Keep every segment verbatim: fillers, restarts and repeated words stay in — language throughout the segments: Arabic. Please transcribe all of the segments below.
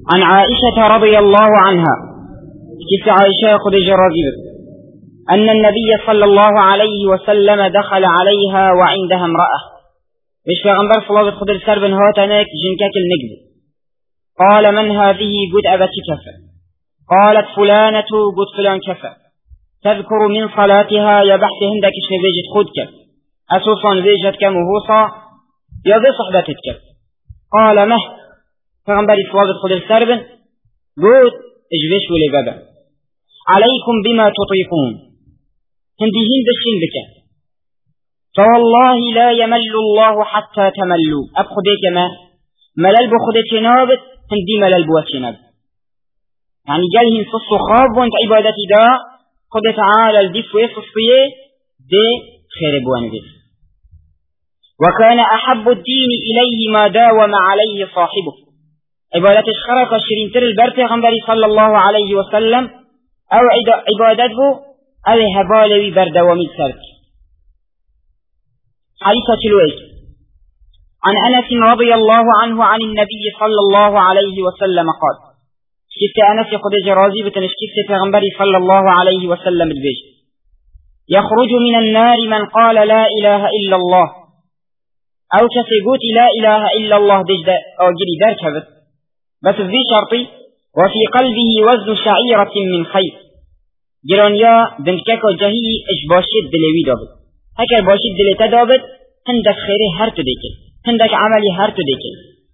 عن عائشة رضي الله عنها كيف عائشة خديجة رضي أن النبي صلى الله عليه وسلم دخل عليها وعندها امرأة مش پیغمبر صلى الله عليه وسلم سر بن هاتنك جنكك النجد. قال من هذه؟ قد أبت كفى. قالت فلانة قد فلان كفى. تذكر من صلاتها يا بحث هندك شنبيجت خودك أسوصا بيجت كمهوصا يا ذي صحبتك. قال مه پیغمبر صلى الله عليه وسلم سر بن قد اجبش ولي بابا عليكم بما تطيقون هندي هند الشين بك فوالله لا يمل الله حتى تملوا أبخديك ما ملل بخديك نابت هندي ملل بوك نابت يعني جالهن صص خاب وانت عبادتي دا قد تعالى الدف ويصصيه دي خير بوان بس. وكان أحب الدين إليه ما داوم عليه صاحبه عبادت الشرق الشرين تر البرتي غنبري صلى الله عليه وسلم أو عبادته أو هبالوي بردوامي سرك. حديثة الويت عن أنس رضي الله عنه عن النبي صلى الله عليه وسلم قال شفت أنس يقول جرازي بتنشكيف غنبري صلى الله عليه وسلم البيج يخرج من النار من قال لا إله إلا الله أو كسيقوت لا إله إلا الله دجد أو جري دركبت بس ذي شرطي وفي قلبه وزن شعيرة من خير جرانيا دنكاكو جهي إش باشد دلوي دابت هكا باشد دلتا دابت هندك خيري هرتو ديكي هندك عملي هرتو ديكي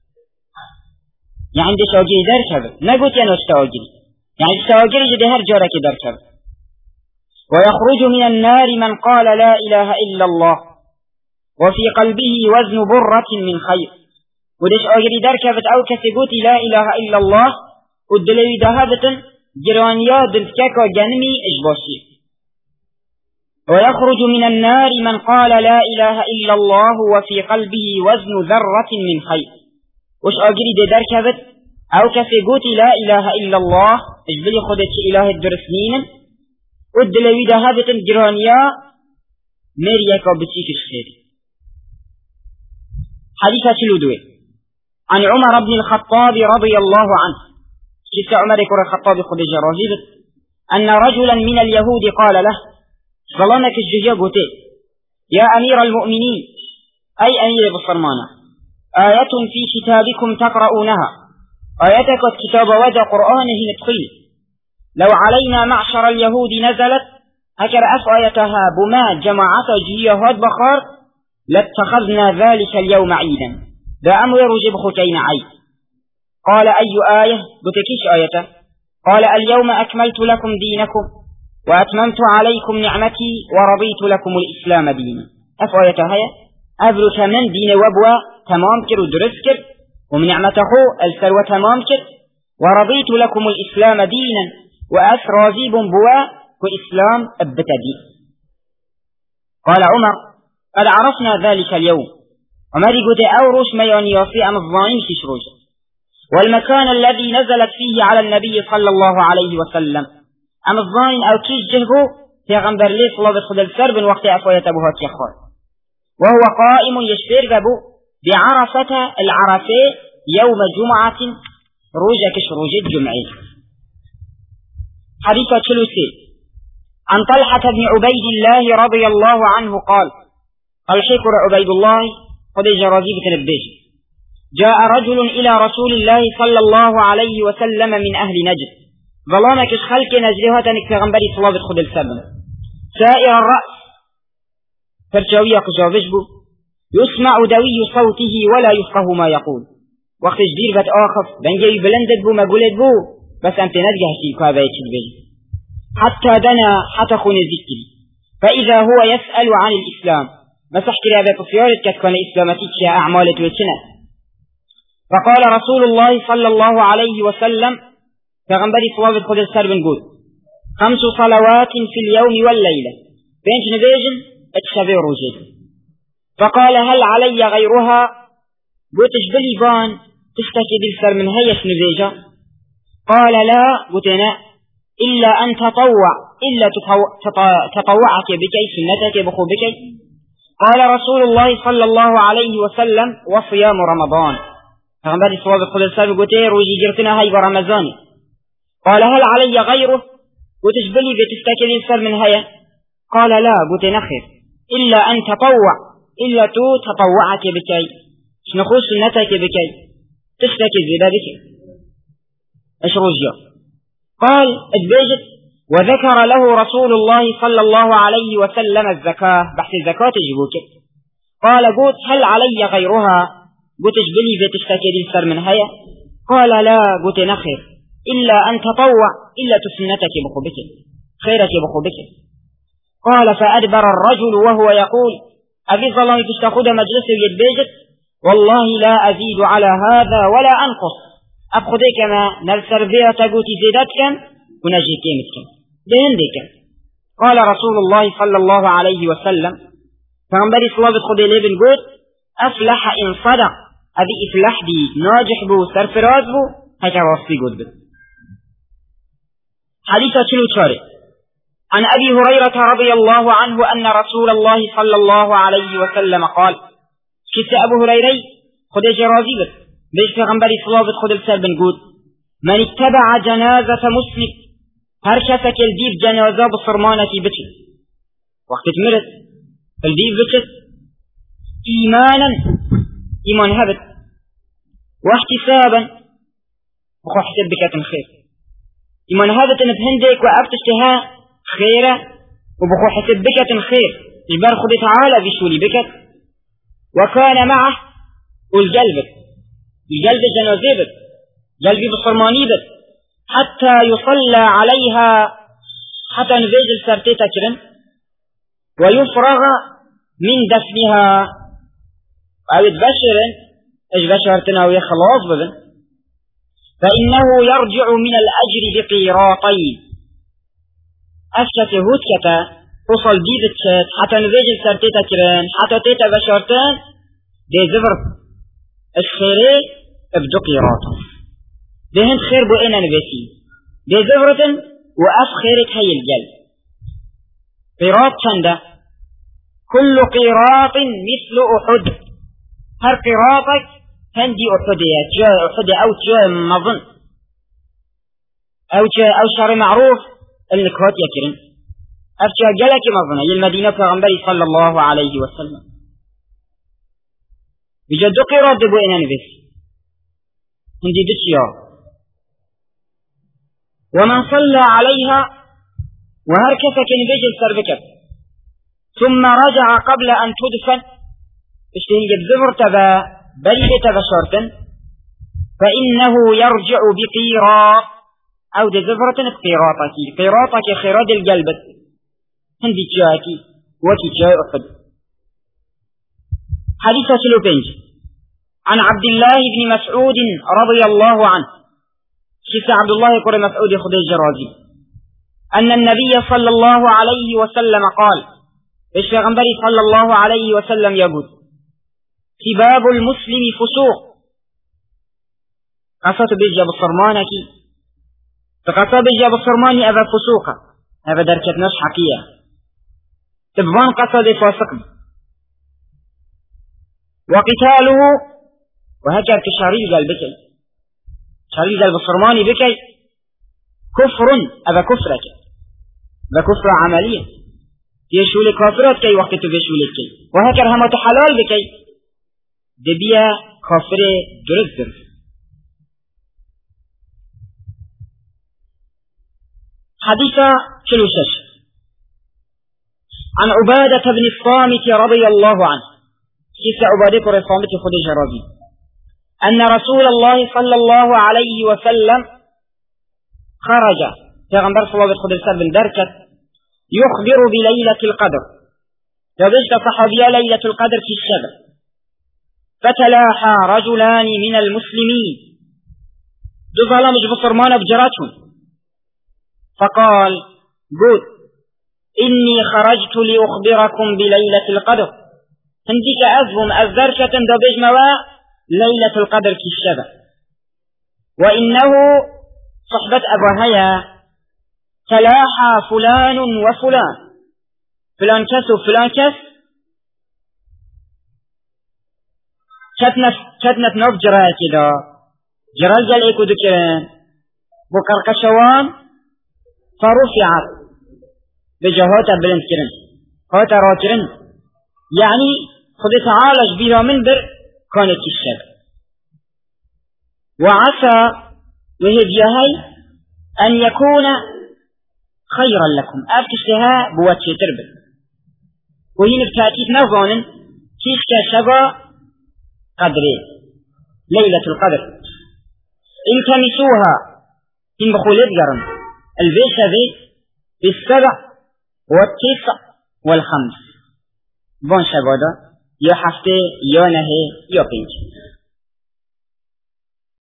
يعني دي شاگيري دركبت نقوت ينو شاگيري يعني شاگيري جدي هر جارك دركبت. ويخرج من النار من قال لا إله إلا الله وفي قلبه وزن برة من خير ودش آجري دركبت أو كسيقوتي لا إله إلا الله ودلوي دهابة جرانيا دلتكاكا جنمي إجباشي. ويخرج من النار من قال لا إله إلا الله وفي قلبه وزن ذرة من خير وش آجري دي دركبت أو كسيقوتي لا إله إلا الله اجبلي خدتش إله الدرسنين ودلوي دهابة جرانيا مريكا بتيكش خير. حديثة الودوي عن عمر بن الخطاب رضي الله عنه شفت عمر كر الخطاب خديجة رجيبت أن رجلا من اليهود قال له ظلمك الجيجة قوتي يا أمير المؤمنين أي أمير بصرمانة آية في كتابكم تقرؤونها آياتك الكتاب ودى قرآنه ندخل لو علينا معشر اليهود نزلت هكذا آياتها بما جماعة جيهات بخار لاتخذنا ذلك اليوم عيدا ذا أمر رجب خكين عيد. قال أي آية؟ بتكيش آية. قال اليوم أكملت لكم دينكم وأتممت عليكم نعمتي ورضيت لكم الإسلام دينا. أف آية هيا أبرك من دين وبوى تمام كر ودرس كر ومن نعمته السلوى تمام كر ورضيت لكم الإسلام دينا وأف راضيب بوى وإسلام أبتدي. قال عمر قد عرفنا ذلك اليوم وما قلت أوروش ما ينيوفي أم الظانين كشروج والمكان الذي نزلت فيه على النبي صلى الله عليه وسلم أم الظانين أو كيش جهبو في غنبر لي صلى الله عليه وسلم من وقت أفوية أبوها تيخور وهو قائم يشفير ذبو بعرفة العرفة يوم جمعة روجة كشروج الجمعي. حديثة شلوسي عن طلحة بن عبيد الله رضي الله عنه قال قال شكر عبيد الله خديجة رضيبة البيج جاء رجل إلى رسول الله صلى الله عليه وسلم من أهل نجد ظلامك الخلق نجلها تنك تغنبري صلابة خد السبب سائر الرأس فرشاوية قجابش بو يسمع دوي صوته ولا يفقه ما يقول وقت جدير بات آخف بنجي بلندد بو ما قولد بو بس أنت نجه شيكا بيتش البيج حتى دنا حتى خون الذكر فإذا هو يسأل عن الإسلام مسح كرابة فيارت كتكون إسلامتك يا أعمال توتنا. فقال رسول الله صلى الله عليه وسلم فغنبري صواب الخد السر بنقول خمس صلوات في اليوم والليلة بينج نبيجن اتشبه روجي. فقال هل علي غيرها؟ قلت اجبلي بان تشتكي بالسر من هيش نبيجة؟ قال لا قلتنا إلا أن تطوع إلا تطوعك بكي سنتك بخو بكي. قال رسول الله صلى الله عليه وسلم وصيام رمضان فغنبري صواب خود السابق قوتي روجي جرتنا هاي برمزاني. قال هل علي غيره؟ قلت بلي بتستكلين سر من هيا؟ قال لا. قلت نخير إلا أن تطوع، إلا تو تطوعك بكي شنخوش سنتك بكي تشتكي زبادك ايش رجع. قال اتبيجت وذكر له رسول الله صلى الله عليه وسلم الزكاة، بحث الزكاة تجيبوك. قال قلت هل علي غيرها؟ قلت بلي بتشتكي سر من هيا؟ قال لا. قلت نخير إلا أن تطوع، إلا تسنتك بخبك خيرك بخبك. قال فأدبر الرجل وهو يقول أبي ظلام تشتخد مجلس يدبيجت والله لا أزيد على هذا ولا أنقص، أبخذي كما نرسر بها تقوتي زيدات كم ونجي كيمت كم بهندي كم. قال رسول الله صلى الله عليه وسلم فانبري صلابت خذي لابن قوت أفلح إن صدق، أبي إفلح دي ناجح بو سرفراز بو هكا وصفي قوت بد. حديثة شنو تشاري عن أبي هريرة رضي الله عنه أن رسول الله صلى الله عليه وسلم قال كيف أبو هريرة خذ جرازي بس بيش پیغمبری صلابت خود السر بنقود من اتبع جنازة مسلم هر کسک الدیب جنازه بصرمانتی بچه وقت تمرت الدیب بچه ایمانا ایمان هبت واحتسابا بخو حسب بكات خير ایمان هبت ان بهندك وابتشتها خيرة وبخو حسب بكات خير جبار خد تعالى بشولي بكات وكان معه والقلبك القلب جنازيبك قلبي بصرمانيبك حتى يصلى عليها حتى نفيجل سرتي تكرن ويفرغ من دفنها أو تبشر إيش بشرتنا ويا خلاص ببن فإنه يرجع من الأجر بقيراطين أشتك هوتكتا وصل ديبت حتى نفيجل سرتي تكرن حتى تيتا بشرتان دي زفر الخيري ابدو قيراطا دهن خير بو انا نبسي دي زفرة وأف خيرك هي الجل قيراط چنده كل قيراط مثل أحد هر قيراطك هندي أحدية جاء أحد أو جاء مظن أو جاء أو شر معروف النكهات يكرن أفجاء جلك مظنة للمدينة فغنبري صلى الله عليه وسلم بجد قيراط بو انا نبسي هندي بشيا ومن صلى عليها وهركسك نبيجل سربكت ثم رجع قبل أن تدفن اشتهن يبزمر تبا بل تبشرتا فإنه يرجع بقيراط أو دزفرة بقيراطك قيراطك خيراد القلب هندي جاكي وكي جاء أحد. حديثة سلوبينج عن عبد الله بن مسعود رضي الله عنه شيخ عبد الله قرى مسعود خدي الجرازي أن النبي صلى الله عليه وسلم قال الشيغمبري صلى الله عليه وسلم يقول سباب المسلم فسوق قصة بيجاب الصرمانك فقصة بيجاب الصرماني أبا فسوقا أبا دركت نش حقية تبغان قصة دي فاسق وقتاله وهكذا كشاري قال بكي شاري قال بصرماني بكي كفر أبا كفرك أبا كفر عمليا يشولي كافرات كي وقت تبشولي كي وهكذا هم تحلال بكي دبيا كافر جرزر. حديثة كلوشش عن عبادة بن الصامت رضي الله عنه كيف عبادة بن الصامت خديجة رضي أن رسول الله صلى الله عليه وسلم خرج پیغمبر صلى الله عليه وسلم بن دركت يخبر بليلة القدر يبشت صحابيا ليلة القدر في الشبه فتلاحى رجلان من المسلمين جزالا مش بصرمان بجراتهم فقال قل إني خرجت لأخبركم بليلة القدر هنديك أزهم أزدركة دبج مواء ليلة القدر في الشبه وإنه صحبة أبوهيا تلاحى فلان وفلان فلان كس وفلان كس كدنت نوف جرال كده جرال جل ايكو دكرن بكركشوان فرفعت بجهات بلند كرن هات راكرن يعني خد تعالج بها منبر كانت الشب وعسى وهديهي أن يكون خيرا لكم أفتشتها بواتش تربل وهنا بتأتيت نظانا كيف كشبا قدري ليلة القدر إن تمسوها إن بخولت قرن البيش ذي بالسبع والتسع والخمس بون شبادا يا حفتي يا نهي يا بينج